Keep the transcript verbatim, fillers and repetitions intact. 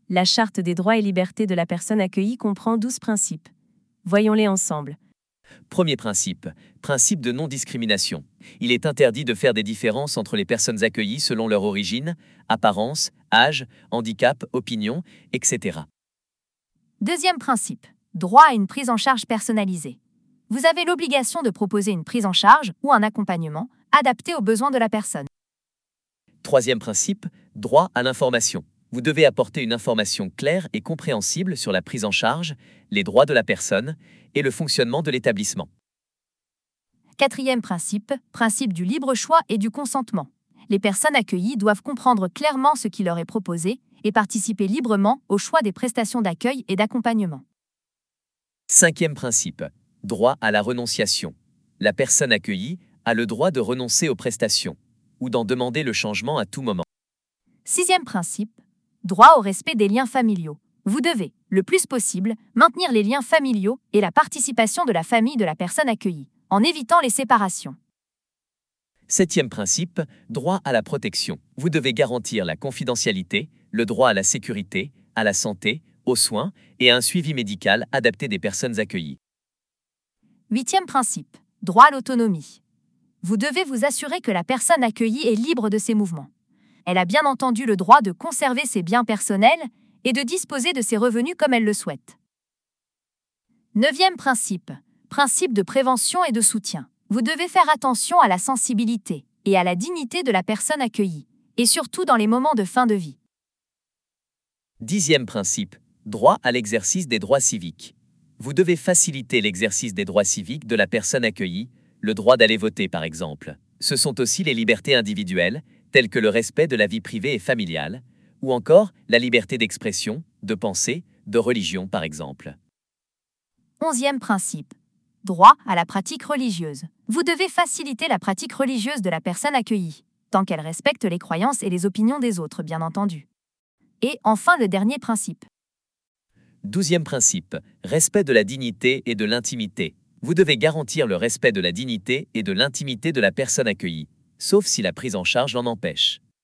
La Charte des droits et libertés de la personne accueillie comprend douze principes. Voyons-les ensemble. Premier principe, principe de non-discrimination. Il est interdit de faire des différences entre les personnes accueillies selon leur origine, apparence, âge, handicap, opinion, et cetera. Deuxième principe, droit à une prise en charge personnalisée. Vous avez l'obligation de proposer une prise en charge ou un accompagnement adapté aux besoins de la personne. Troisième principe, droit à l'information. Vous devez apporter une information claire et compréhensible sur la prise en charge, les droits de la personne et le fonctionnement de l'établissement. Quatrième principe, principe du libre choix et du consentement. Les personnes accueillies doivent comprendre clairement ce qui leur est proposé et participer librement au choix des prestations d'accueil et d'accompagnement. Cinquième principe, droit à la renonciation. La personne accueillie a le droit de renoncer aux prestations ou d'en demander le changement à tout moment. Sixième principe, droit au respect des liens familiaux. Vous devez, le plus possible, maintenir les liens familiaux et la participation de la famille de la personne accueillie, en évitant les séparations. Septième principe, droit à la protection. Vous devez garantir la confidentialité, le droit à la sécurité, à la santé, aux soins et à un suivi médical adapté des personnes accueillies. Huitième principe, droit à l'autonomie. Vous devez vous assurer que la personne accueillie est libre de ses mouvements. Elle a bien entendu le droit de conserver ses biens personnels et de disposer de ses revenus comme elle le souhaite. Neuvième principe, principe de prévention et de soutien. Vous devez faire attention à la sensibilité et à la dignité de la personne accueillie, et surtout dans les moments de fin de vie. Dixième principe, droit à l'exercice des droits civiques. Vous devez faciliter l'exercice des droits civiques de la personne accueillie, le droit d'aller voter par exemple. Ce sont aussi les libertés individuelles, telles que le respect de la vie privée et familiale, ou encore la liberté d'expression, de pensée, de religion par exemple. Onzième principe, droit à la pratique religieuse. Vous devez faciliter la pratique religieuse de la personne accueillie, tant qu'elle respecte les croyances et les opinions des autres, bien entendu. Et enfin le dernier principe. Douzième principe, respect de la dignité et de l'intimité. Vous devez garantir le respect de la dignité et de l'intimité de la personne accueillie, sauf si la prise en charge l'en empêche.